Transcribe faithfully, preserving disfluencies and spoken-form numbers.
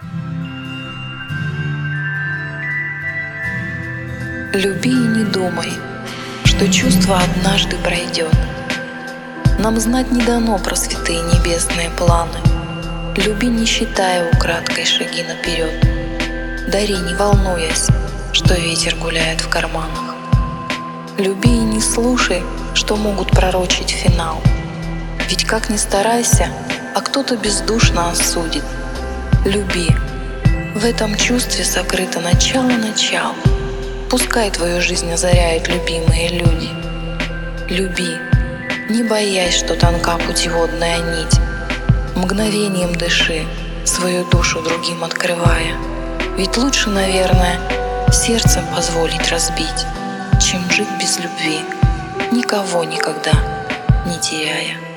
Люби и не думай, что чувство однажды пройдет. Нам знать не дано про святые небесные планы. Люби, не считая украдкой шаги наперед. Дари, не волнуясь, что ветер гуляет в карманах. Люби и не слушай, что могут пророчить финал. Ведь как ни старайся, а кто-то бездушно осудит. Люби, в этом чувстве сокрыто начало-начало. Пускай твою жизнь озаряют любимые люди. Люби, не боясь, что тонка путеводная нить. Мгновением дыши, свою душу другим открывая. Ведь лучше, наверное, сердцем позволить разбить, чем жить без любви, никого никогда не теряя.